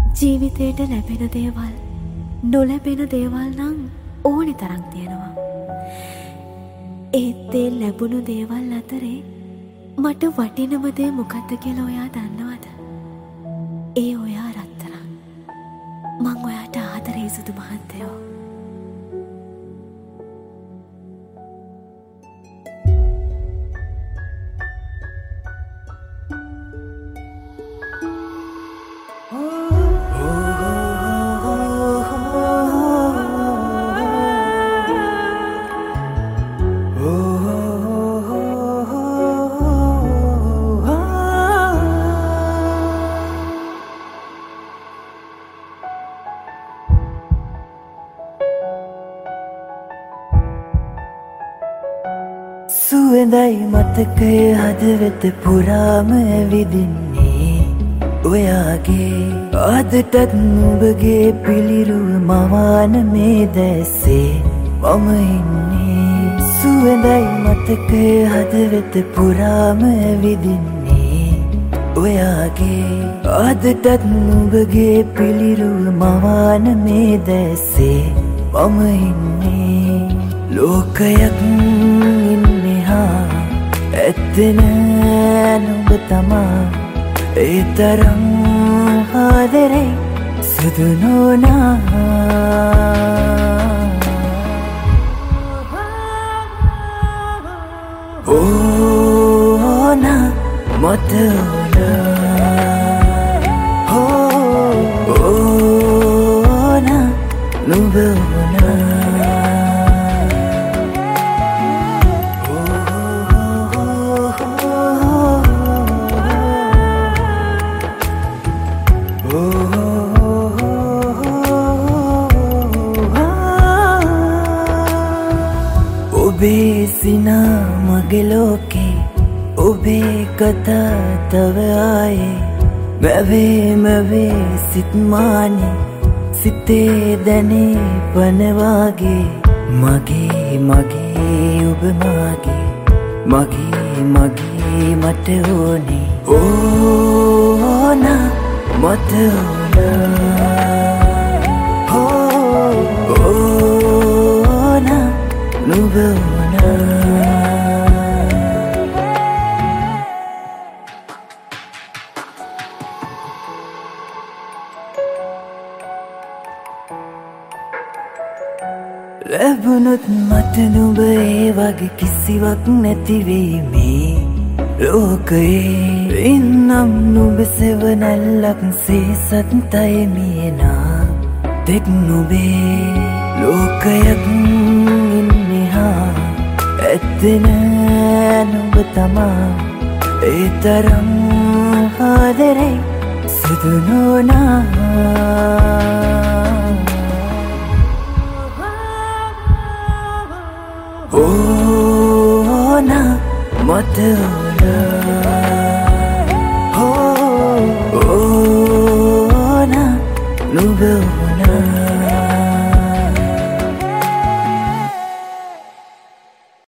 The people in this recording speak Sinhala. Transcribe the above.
ජීවිතයට ලැබෙන දේවල් නොලැබෙන දේවල් නම් ඕනි තරම් තියෙනවා. ඒත් ඒ ලැබුණු දේවල් අතරේ මට වටිනම දේ මොකක්ද කියලා ඔයා දන්නවද? ඒ ඔයා රත්තරන්. මං ඔයාට ආදරේ සුදු මහත්තයෝ. සුවඳයි මතකය හදවත පුරාම ඇවිදින්නේ ඔයාගේ අදටත් නුඹගේ පිළිරුව මවාන මේ දැස්සේ මම ඉන්නේ. සුවඳයි මතකය හදවත පුරාම ඇවිදින්නේ ඔයාගේ අදටත් නුඹගේ පිළිරුව මවාන මේ දැස්සේ මම ඉන්නේ. ලෝකයක් ඇත්තන නුඹ තමා ඒ තරම් ආදරේ සුදු නෝනා. ඕනා මත ඕනා නුඹ ඔබේ සිනා මගේ ලෝකේ ඔබේ කතා තව ආයේ මැවේ සිත්මානේ සිතේ දැනේ පනවාගේ මගේ ඔබ මගේ මට ඕනේ. ඕනා මට ඕනා නුඹ ලැබුණොත් මට නුඹ ඒ වගේ කිසිවක් නැතිවීමේ ලෝකයේ ඉන්නම් නුඹ සෙවනැල්ලක් සේසත්තයි මියනා තෙක් නුඹේ ලෝකයක් ඇත්තන නුඹ තමා ඒ තරම් ආදරේ සුදු නෝනා. ඕනා මට ඕනා නුඹ